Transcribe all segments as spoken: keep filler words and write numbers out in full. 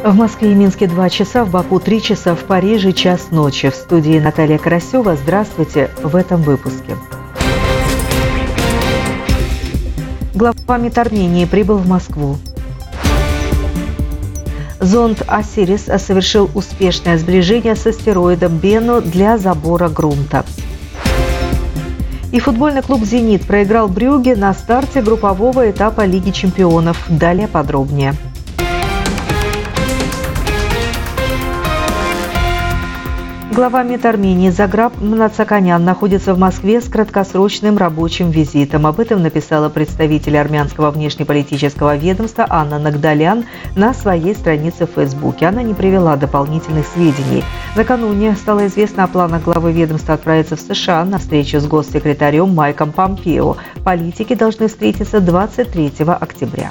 В Москве и Минске два часа, в Баку три часа, в Париже час ночи. В студии Наталья Карасева. Здравствуйте в этом выпуске. Глава МИД Армении прибыл в Москву. Зонд «Осирис» совершил успешное сближение с астероидом Бену для забора грунта. И футбольный клуб «Зенит» проиграл Брюгге на старте группового этапа Лиги чемпионов. Далее подробнее. Глава МИД Армении Заграб Мнацаканян находится в Москве с краткосрочным рабочим визитом. Об этом написала представитель армянского внешнеполитического ведомства Анна Нагдалян на своей странице в Фейсбуке. Она не привела дополнительных сведений. Накануне стало известно о планах главы ведомства отправиться в США на встречу с госсекретарем Майком Помпео. Политики должны встретиться двадцать третьего октября.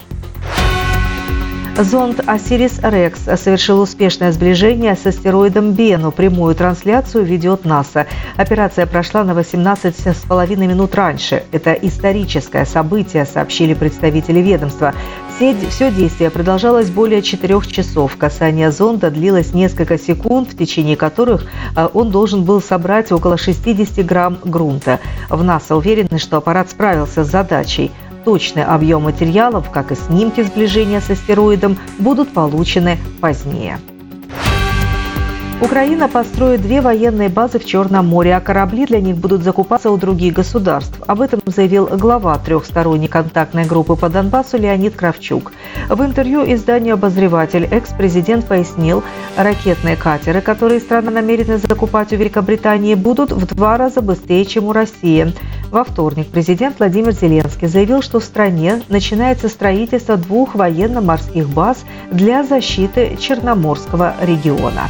Зонд «Осирис-Рекс» совершил успешное сближение с астероидом Бену. Прямую трансляцию ведет НАСА. Операция прошла на восемнадцать с половиной минут раньше. Это историческое событие, сообщили представители ведомства. Все, все действие продолжалось более четырех часов. Касание зонда длилось несколько секунд, в течение которых он должен был собрать около шестидесяти грамм грунта. В НАСА уверены, что аппарат справился с задачей. Точный объем материалов, как и снимки сближения с астероидом, будут получены позднее. Украина построит две военные базы в Черном море, а корабли для них будут закупаться у других государств. Об этом заявил глава трехсторонней контактной группы по Донбассу Леонид Кравчук. В интервью изданию «Обозреватель» экс-президент пояснил, ракетные катеры, которые страна намерена закупать у Великобритании, будут в два раза быстрее, чем у России. Во вторник президент Владимир Зеленский заявил, что в стране начинается строительство двух военно-морских баз для защиты Черноморского региона.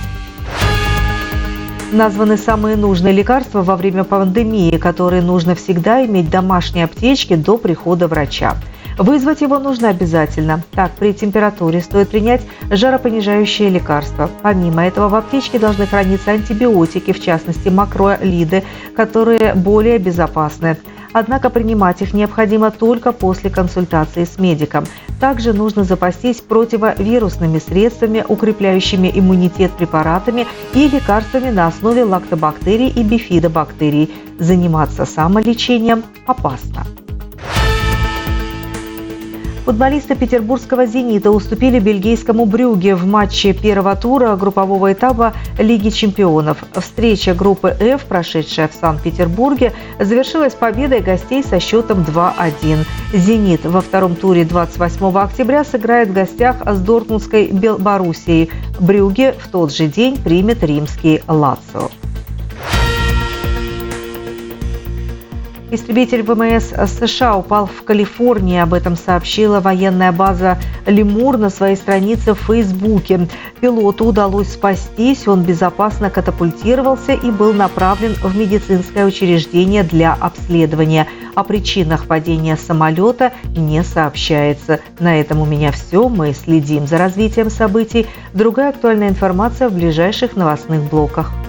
Названы самые нужные лекарства во время пандемии, которые нужно всегда иметь в домашней аптечке до прихода врача. Вызвать его нужно обязательно. Так, при температуре стоит принять жаропонижающие лекарства. Помимо этого, в аптечке должны храниться антибиотики, в частности макролиды, которые более безопасны. Однако принимать их необходимо только после консультации с медиком. Также нужно запастись противовирусными средствами, укрепляющими иммунитет препаратами и лекарствами на основе лактобактерий и бифидобактерий. Заниматься самолечением опасно. Футболисты петербургского «Зенита» уступили бельгийскому «Брюгге» в матче первого тура группового этапа Лиги чемпионов. Встреча группы «Ф», прошедшая в Санкт-Петербурге, завершилась победой гостей со счетом два один. «Зенит» во втором туре двадцать восьмого октября сыграет в гостях с Дортмундской Боруссией. «Брюгге» в тот же день примет римский «Лацио». Истребитель ВМС США упал в Калифорнии. Об этом сообщила военная база «Лемур» на своей странице в Фейсбуке. Пилоту удалось спастись, он безопасно катапультировался и был направлен в медицинское учреждение для обследования. О причинах падения самолета не сообщается. На этом у меня все. Мы следим за развитием событий. Другая актуальная информация в ближайших новостных блоках.